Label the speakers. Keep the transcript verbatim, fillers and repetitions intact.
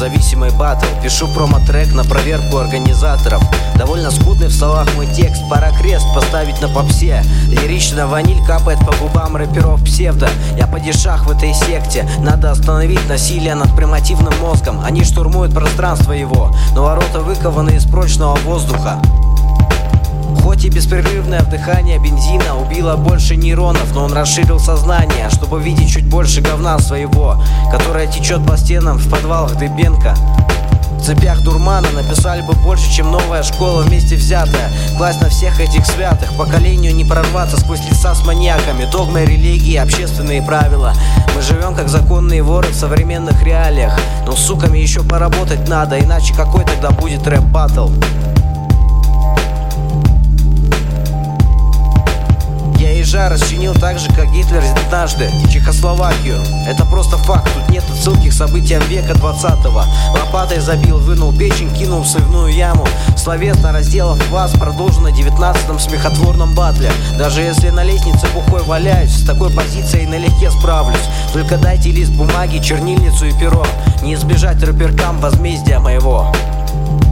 Speaker 1: зависимый батл. Пишу промо-трек на проверку организаторов. Довольно скудный в словах мой текст, пора крест поставить на попсе. Лирично ваниль капает по губам рэперов псевдо. Я падишах в этой секте. Надо остановить насилие над примативным мозгом. Они штурмуют пространство его, но ворота выкованы из прочного воздуха. Хоть и беспрерывное вдыхание бензина убило больше нейронов, но он расширил сознание, чтобы видеть чуть больше говна своего, которое течет по стенам в подвалах Дыбенко. В цепях дурмана написали бы больше, чем новая школа вместе взятая. Класть на всех этих святых, поколению не прорваться сквозь леса с маньяками. Догмы, религии, общественные правила. Мы живем как законные воры в современных реалиях. Но с суками еще поработать надо, иначе какой тогда будет рэп-баттл? Я ежа расчленил так же, как Гитлер однажды Чехословакию. Это просто факт, тут нет отсылки к событиям века двадцатого. Лопатой забил, вынул печень, кинул в сливную яму. Словесно разделав вас, продолжу на девятнадцатом смехотворном батле. Даже если на лестнице бухой валяюсь, с такой позицией налегке справлюсь. Только дайте лист бумаги, чернильницу и перо. Не избежать рэперкам возмездия моего.